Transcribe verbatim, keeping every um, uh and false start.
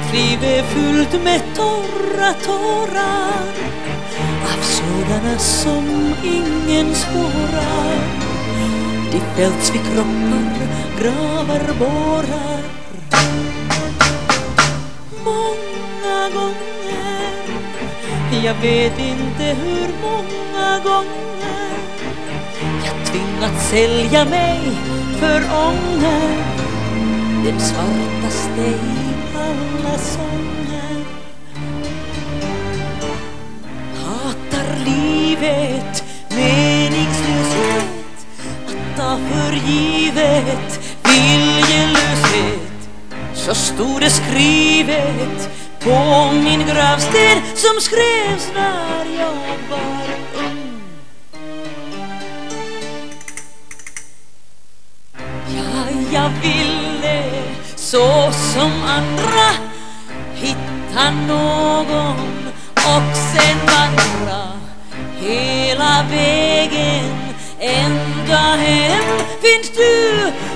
Mitt liv är fullt med torra tårar av sådana som ingen spårar. De fälts vid kroppar, gravar borrar. Många gånger, jag vet inte hur många gånger, jag tvingats sälja mig för ånger, den svartaste i alla sånger. Hatar livet, meningslöshet, att ta för givet, viljelöshet. Så stod det skrivet på min gravsten som skrevs när jag var ung. Ja, jag ville så som andra hitta någon och sen vandra hela vägen ända hem. Finns du